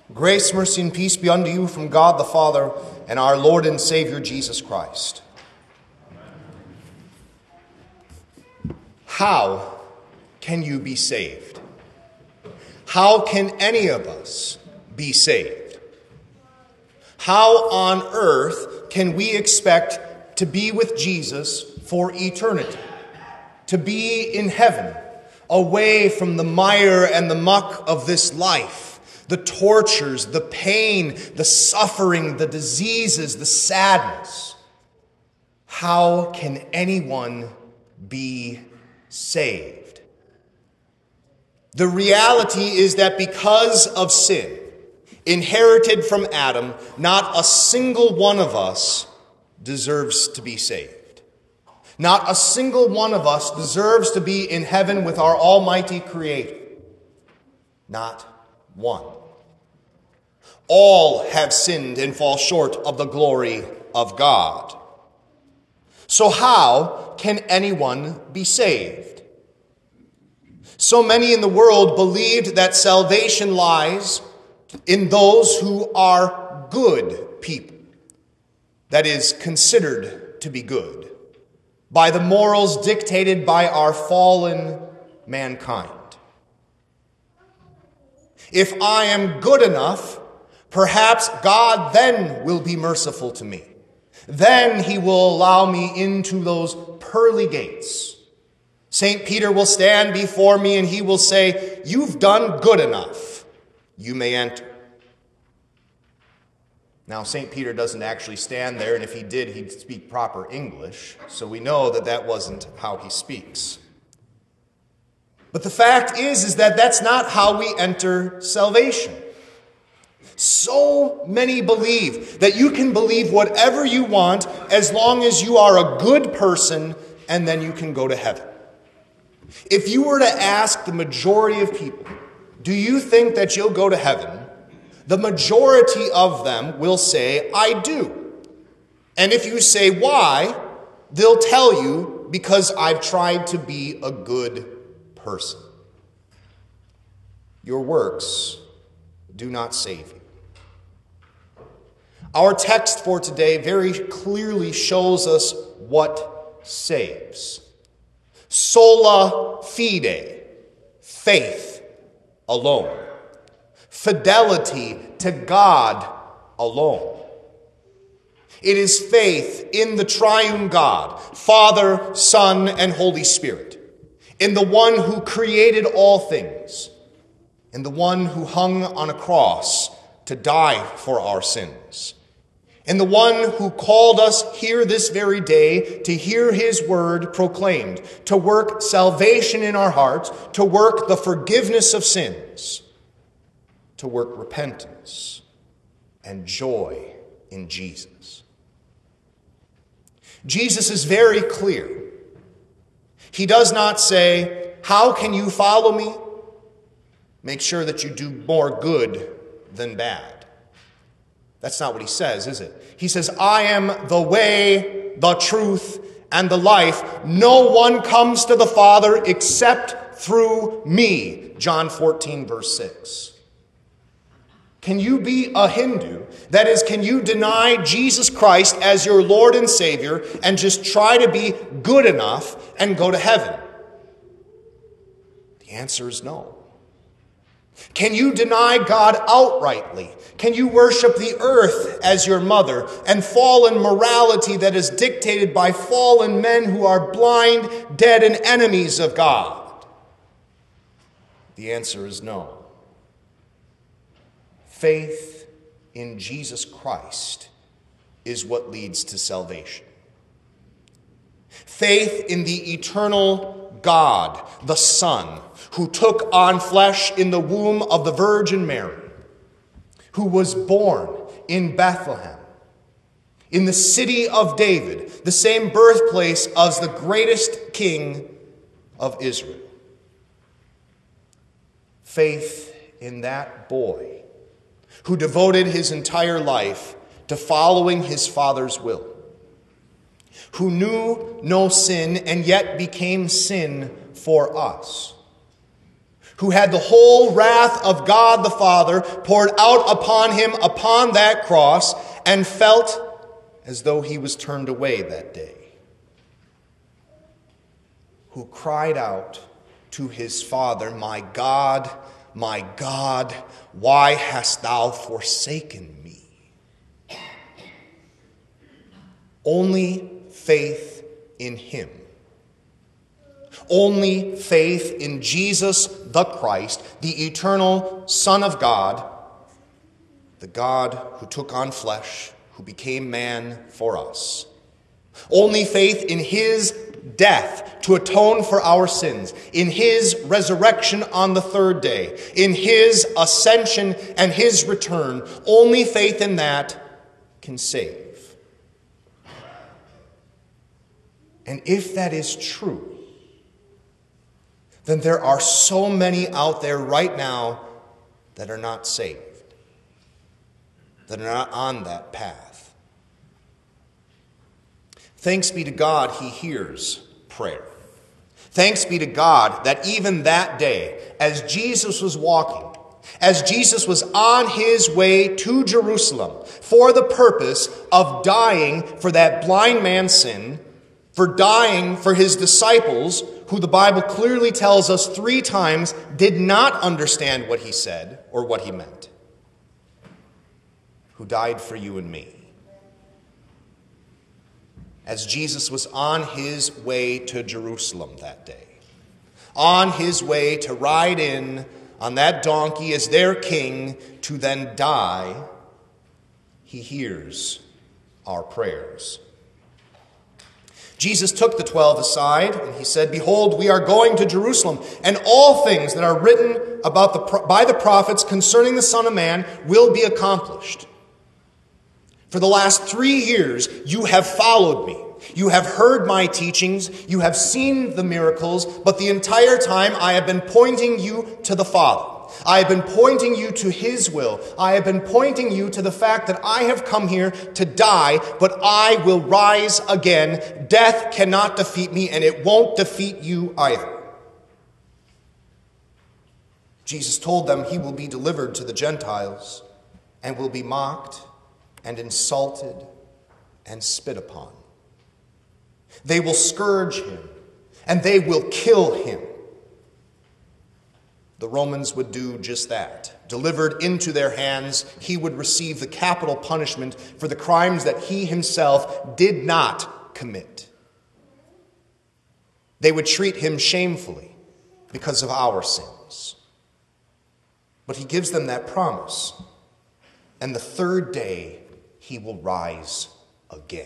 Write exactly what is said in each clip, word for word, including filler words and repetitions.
Grace, mercy, and peace be unto you from God the Father and our Lord and Savior Jesus Christ. How can you be saved? How can any of us be saved? How on earth can we expect to be with Jesus for eternity? To be in heaven, away from the mire and the muck of this life, the tortures, the pain, the suffering, the diseases, the sadness. How can anyone be saved? The reality is that because of sin, inherited from Adam, not a single one of us deserves to be saved. Not a single one of us deserves to be in heaven with our Almighty Creator. Not one. All have sinned and fall short of the glory of God. So how can anyone be saved? So many in the world believed that salvation lies in those who are good people. That is, considered to be good by the morals dictated by our fallen mankind. If I am good enough, perhaps God then will be merciful to me. Then he will allow me into those pearly gates. Saint Peter will stand before me and he will say, "You've done good enough. You may enter." Now, Saint Peter doesn't actually stand there, and if he did, he'd speak proper English, so we know that that wasn't how he speaks. But the fact is, is that that's not how we enter salvation. So many believe that you can believe whatever you want as long as you are a good person, and then you can go to heaven. If you were to ask the majority of people, do you think that you'll go to heaven? The majority of them will say, "I do." And if you say, "Why?" they'll tell you, "Because I've tried to be a good person." Your works do not save you. Our text for today very clearly shows us what saves. Sola fide, faith alone. Fidelity to God alone. It is faith in the triune God, Father, Son, and Holy Spirit, in the one who created all things, in the one who hung on a cross to die for our sins, in the one who called us here this very day to hear his word proclaimed, to work salvation in our hearts, to work the forgiveness of sins, to work repentance and joy in Jesus. Jesus is very clear. He does not say, "How can you follow me?" Make sure that you do more good than bad. That's not what he says, is it? He says, "I am the way, the truth, and the life. No one comes to the Father except through me." John fourteen, verse six. Can you be a Hindu? That is, can you deny Jesus Christ as your Lord and Savior and just try to be good enough and go to heaven? The answer is no. Can you deny God outrightly? Can you worship the earth as your mother and fall in morality that is dictated by fallen men who are blind, dead, and enemies of God? The answer is no. Faith in Jesus Christ is what leads to salvation. Faith in the eternal God, the Son, who took on flesh in the womb of the Virgin Mary, who was born in Bethlehem, in the city of David, the same birthplace as the greatest king of Israel. Faith in that boy who devoted his entire life to following his Father's will, who knew no sin and yet became sin for us, who had the whole wrath of God the Father poured out upon him upon that cross, and felt as though he was turned away that day, who cried out to his Father, "My God, my God, why hast thou forsaken me?" Only faith in him, only faith in Jesus the Christ, the eternal Son of God, the God who took on flesh, who became man for us. Only faith in his death to atone for our sins, in his resurrection on the third day, in his ascension and his return. Only faith in that can save. And if that is true, then there are so many out there right now that are not saved, that are not on that path. Thanks be to God, he hears prayer. Thanks be to God that even that day, as Jesus was walking, as Jesus was on his way to Jerusalem for the purpose of dying for that blind man's sin, for dying for his disciples, who the Bible clearly tells us three times did not understand what he said or what he meant, who died for you and me. As Jesus was on his way to Jerusalem that day, on his way to ride in on that donkey as their king to then die, he hears our prayers. Jesus took the twelve aside, and he said, "Behold, we are going to Jerusalem, and all things that are written about the, by the prophets concerning the Son of Man will be accomplished. For the last three years you have followed me. You have heard my teachings. You have seen the miracles. But the entire time I have been pointing you to the Father. I have been pointing you to his will. I have been pointing you to the fact that I have come here to die, but I will rise again. Death cannot defeat me, and it won't defeat you either." Jesus told them he will be delivered to the Gentiles and will be mocked and insulted and spit upon. They will scourge him, and they will kill him. The Romans would do just that. Delivered into their hands, he would receive the capital punishment for the crimes that he himself did not commit. They would treat him shamefully because of our sins. But he gives them that promise. And the third day, he will rise again.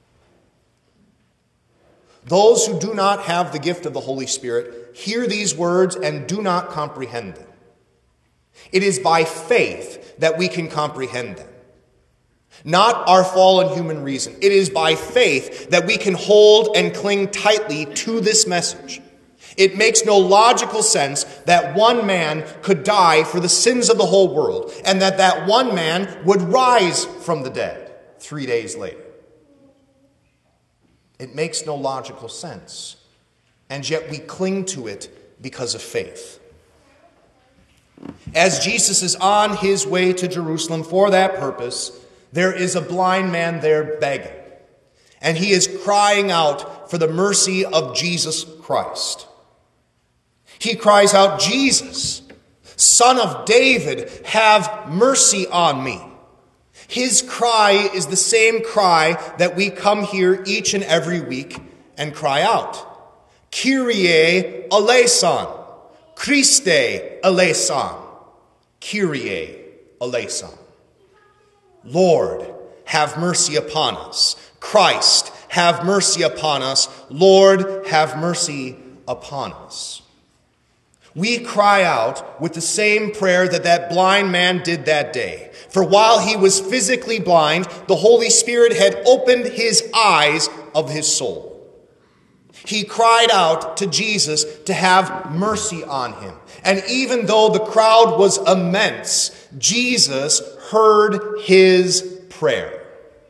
Those who do not have the gift of the Holy Spirit hear these words and do not comprehend them. It is by faith that we can comprehend them, not our fallen human reason. It is by faith that we can hold and cling tightly to this message. It makes no logical sense that one man could die for the sins of the whole world, and that that one man would rise from the dead three days later. It makes no logical sense, and yet we cling to it because of faith. As Jesus is on his way to Jerusalem for that purpose, there is a blind man there begging, and he is crying out for the mercy of Jesus Christ. He cries out, "Jesus, Son of David, have mercy on me." His cry is the same cry that we come here each and every week and cry out. Kyrie eleison, Christe eleison, Kyrie eleison. Lord, have mercy upon us. Christ, have mercy upon us. Lord, have mercy upon us. We cry out with the same prayer that that blind man did that day. For while he was physically blind, the Holy Spirit had opened his eyes of his soul. He cried out to Jesus to have mercy on him. And even though the crowd was immense, Jesus heard his prayer.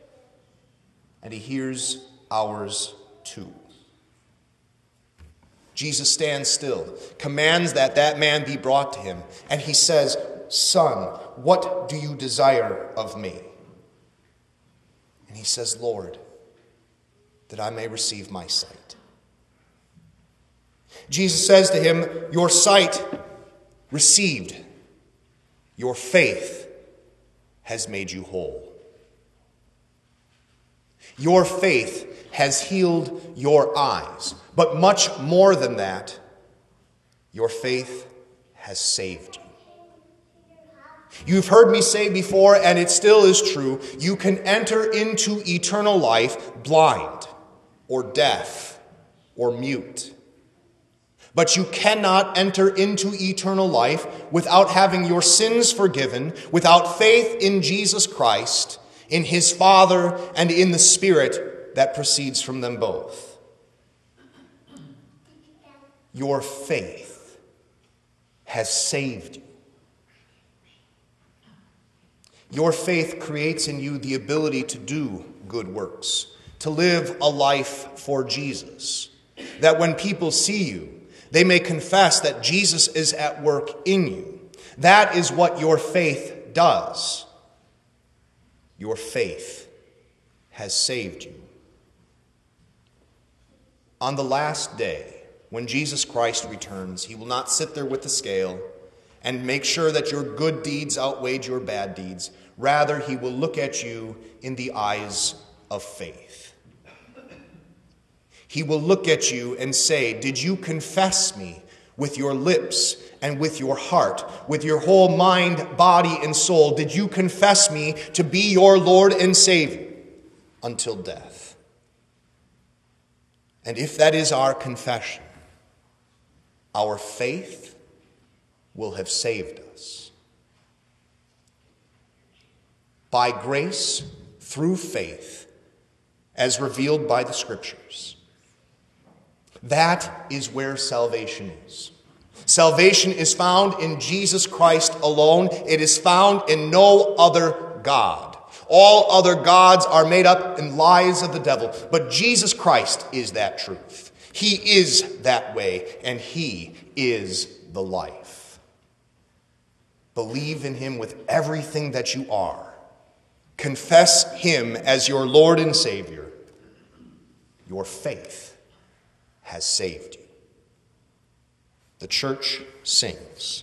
And he hears ours too. Jesus stands still, commands that that man be brought to him, and he says, "Son, what do you desire of me?" And he says, "Lord, that I may receive my sight." Jesus says to him, "Your sight received, your faith has made you whole." Your faith has healed your eyes, but much more than that, your faith has saved you. You've heard me say before, and it still is true, you can enter into eternal life blind or deaf or mute. But you cannot enter into eternal life without having your sins forgiven, without faith in Jesus Christ, in his Father, and in the Spirit that proceeds from them both. Your faith has saved you. Your faith creates in you the ability to do good works, to live a life for Jesus, that when people see you, they may confess that Jesus is at work in you. That is what your faith does. Your faith has saved you. On the last day, when Jesus Christ returns, he will not sit there with the scale and make sure that your good deeds outweighed your bad deeds. Rather, he will look at you in the eyes of faith. He will look at you and say, "Did you confess me with your lips and with your heart, with your whole mind, body, and soul? Did you confess me to be your Lord and Savior until death?" And if that is our confession, our faith will have saved us. By grace, through faith, as revealed by the Scriptures. That is where salvation is. Salvation is found in Jesus Christ alone. It is found in no other God. All other gods are made up in lies of the devil, but Jesus Christ is that truth. He is that way, and he is the life. Believe in him with everything that you are. Confess him as your Lord and Savior. Your faith has saved you. The church sings.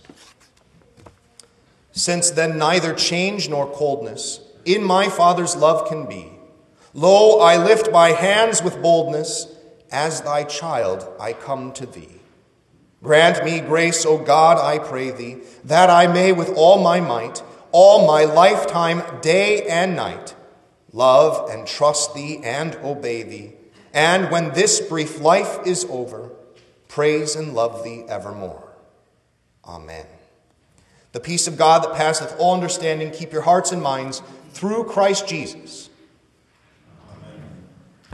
Since then neither change nor coldness in my Father's love can be. Lo, I lift my hands with boldness. As thy child I come to thee. Grant me grace, O God, I pray thee, that I may with all my might, all my lifetime, day and night, love and trust thee and obey thee, and when this brief life is over, praise and love thee evermore. Amen. The peace of God that passeth all understanding, keep your hearts and minds through Christ Jesus